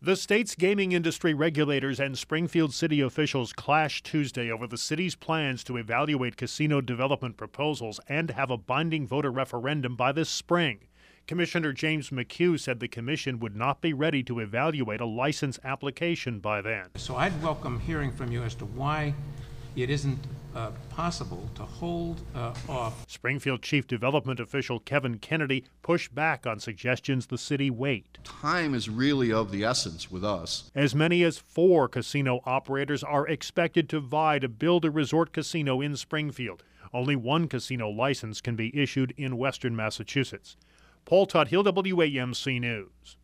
The state's gaming industry regulators and Springfield city officials clashed Tuesday over the city's plans to evaluate casino development proposals and have a binding voter referendum by this spring. Commissioner James McHugh said the commission would not be ready to evaluate a license application by then. So I'd welcome hearing from you as to why it isn't possible to hold off. Springfield Chief Development Official Kevin Kennedy pushed back on suggestions the city wait. Time is really of the essence with us. As many as 4 casino operators are expected to vie to build a resort casino in Springfield. Only 1 casino license can be issued in western Massachusetts. Paul Tuthill, WAMC News.